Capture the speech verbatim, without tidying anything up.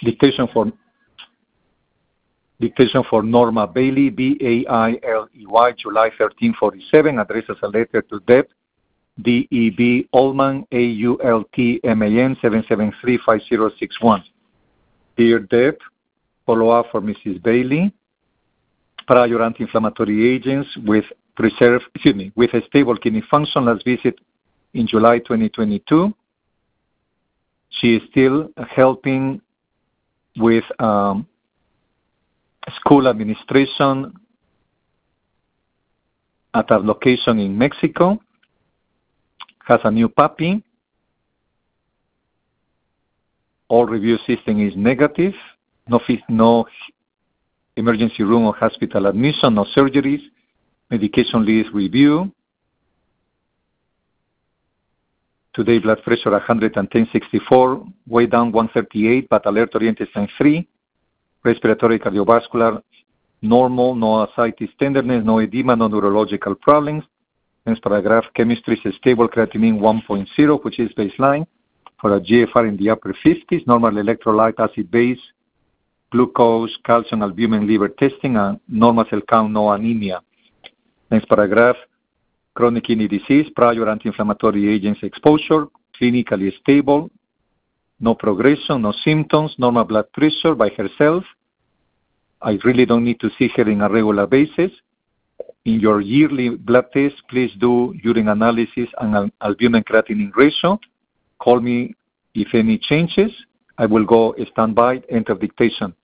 Dictation for Dictation for Norma Bailey, B A I L E Y, July thirteenth forty-seven, addresses a letter to Deb, D E B Ullman, A U L T M A N, seven seven three five zero six one. Dear Deb, follow-up for Missus Bailey. Prior anti-inflammatory agents with preserve, excuse me, with a stable kidney function. Last visit in July twenty twenty-two. She is still helping with um, school administration at a location in Mexico. Has a new puppy. All review system is negative. No, no emergency room or hospital admission, no surgeries. Medication list review. Today blood pressure one hundred ten sixty-four, weight down one thirty-eight, but alert oriented sign three. Respiratory cardiovascular normal, no ascites tenderness, no edema, no neurological problems. Next paragraph, chemistry is stable, creatinine one point zero, which is baseline. For a G F R in the upper fifties, normal electrolyte, acid base, glucose, calcium, albumin, liver testing, and normal cell count, no anemia. Next paragraph, chronic kidney disease, prior anti-inflammatory agents exposure, clinically stable, no progression, no symptoms, normal blood pressure by herself. I really don't need to see her on a regular basis. In your yearly blood test, please do urine analysis and albumin creatinine ratio. Call me if any changes. I will go stand by, enter dictation.